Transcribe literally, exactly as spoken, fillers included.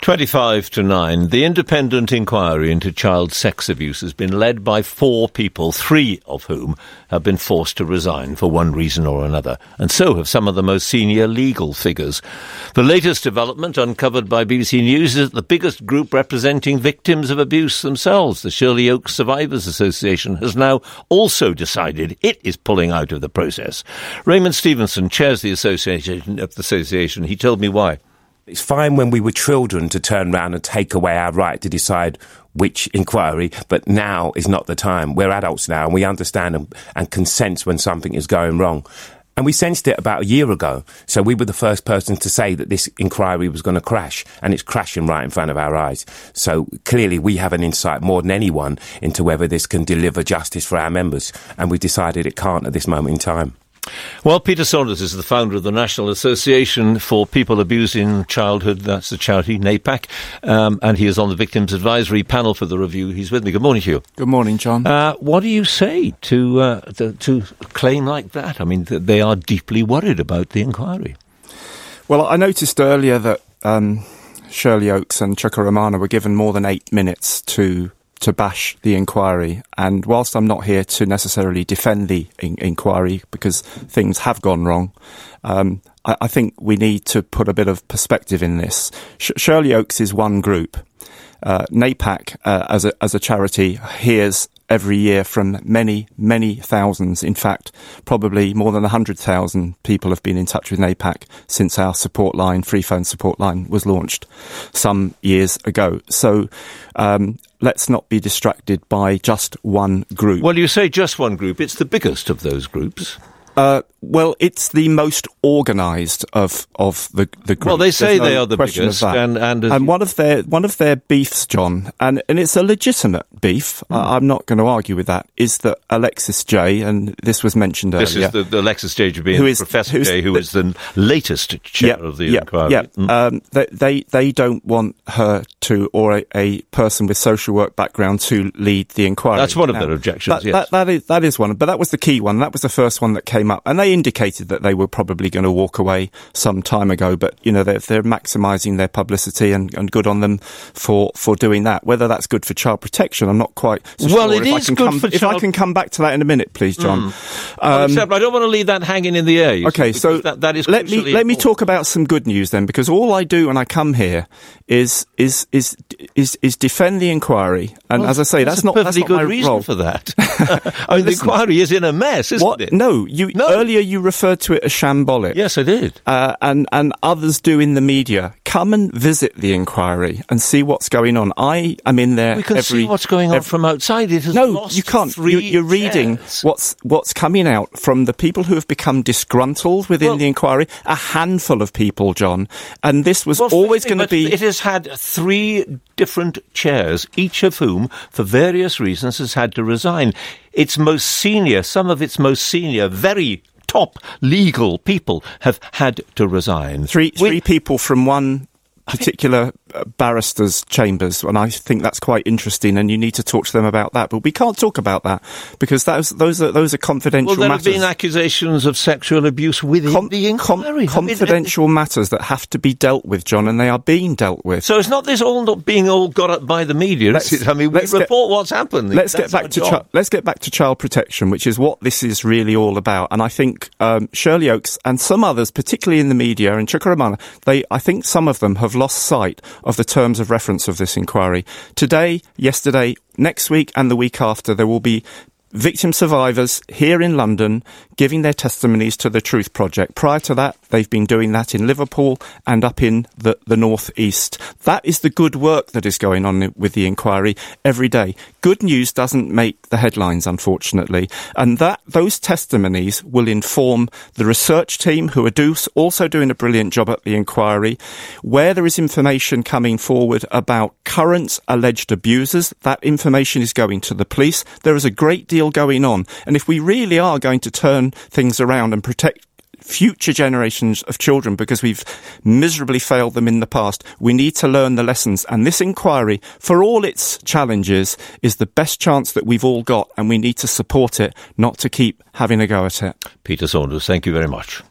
twenty-five to nine. The independent inquiry into child sex abuse has been led by four people, three of whom have been forced to resign for one reason or another, and so have some of the most senior legal figures. The latest development uncovered by B B C News is that the biggest group representing victims of abuse themselves, the Shirley Oaks Survivors Association, has now also decided it is pulling out of the process. Raymond Stevenson chairs the association of the association. He told me why. It's fine when we were children to turn around and take away our right to decide which inquiry, but now is not the time. We're adults now and we understand and, and can sense when something is going wrong. And we sensed it about a year ago. So we were the first person to say that this inquiry was going to crash, and it's crashing right in front of our eyes. So clearly we have an insight more than anyone into whether this can deliver justice for our members, and we've decided it can't at this moment in time. Well, Peter Saunders is the founder of the National Association for People Abused in Childhood. That's the charity, NAPAC, um, and he is on the Victims Advisory Panel for the review. He's with me. Good morning to you. Good morning, John. Uh, what do you say to, uh, to to claim like that? I mean, th- they are deeply worried about the inquiry. Well, I noticed earlier that um, Shirley Oaks and Chuka Umunna were given more than eight minutes to to bash the inquiry, and whilst I'm not here to necessarily defend the in- inquiry because things have gone wrong, um, I-, I think we need to put a bit of perspective in this. Sh- Shirley Oaks is one group. Uh, NAPAC, uh, as a as a charity, hears every year from many, many thousands. In fact, probably more than one hundred thousand people have been in touch with NAPAC since our support line, free phone support line, was launched some years ago. So um, let's not be distracted by just one group. Well, you say just one group. It's the biggest of those groups. Uh, well, it's the most organised of of the the groups. Well, they say no they are the biggest, and and, and one of their one of their beefs, John, and and it's a legitimate beef. Mm. Uh, I'm not going to argue with that. Is that Alexis Jay, and this was mentioned this earlier. This is the, the Alexis Jay being who is, Professor Jay, who the, is the latest chair yeah, of the yeah, inquiry. Yeah, mm. um, they, they they don't want her to, or a, a person with social work background to lead the inquiry. That's one of now, their objections. That, yes, that, that is that is one, but that was the key one. That was the first one that came up, and they indicated that they were probably going to walk away some time ago. But you know, they're, they're maximising their publicity, and, and good on them for, for doing that. Whether that's good for child protection, I'm not quite so well, sure. it if is I can good come, for If child... I can come back to that in a minute, please, John. Mm. Um, Except I don't want to leave that hanging in the air. You okay, see, so that, that is let me let important. me talk about some good news then, because all I do when I come here is is is is, is defend the inquiry, and well, as I say, that's, that's not a that's perfectly not good my reason role. for that. I mean, the inquiry is in a mess, isn't what? it? No, you no. earlier you referred to it as shambolic. Yes, I did. Uh, and and others do in the media. Come and visit the inquiry and see what's going on. I am in there. We can every, see what's going on every, from outside. It has no, lost you can't. Three you, you're reading chairs. what's what's coming out from the people who have become disgruntled within well, the inquiry. A handful of people, John, and this was well, always going to be. It has had three different chairs, each of whom, for various reasons, has had to resign. Its most senior, some of its most senior, very top legal people have had to resign. Three three we, people from one particular uh, barrister's chambers, and I think that's quite interesting, and you need to talk to them about that. But we can't talk about that because those those are those are confidential well, there matters. have been accusations of sexual abuse within Com- the inquiry. Com- confidential matters that have to be dealt with, John, and they are being dealt with. So it's not this all not being all got up by the media. Let's, is it? I mean, we report get, what's happened. Let's That's get back to chi- let's get back to child protection, which is what this is really all about. And I think um, Shirley Oaks and some others, particularly in the media, and Chuka Umunna, they I think some of them have lost sight of the terms of reference of this inquiry. Today, yesterday, next week and the week after, there will be victim survivors here in London giving their testimonies to the Truth Project. Prior to that, they've been doing that in Liverpool and up in the, the North East. That is the good work that is going on with the inquiry every day. Good news doesn't make the headlines, unfortunately. And that those testimonies will inform the research team, who are do, also doing a brilliant job at the inquiry. Where there is information coming forward about current alleged abusers, that information is going to the police. There is a great deal going on. And if we really are going to turn things around and protect future generations of children, because we've miserably failed them in the past, we need to learn the lessons. And this inquiry, for all its challenges, is the best chance that we've all got, and we need to support it, not to keep having a go at it. Peter Saunders, thank you very much.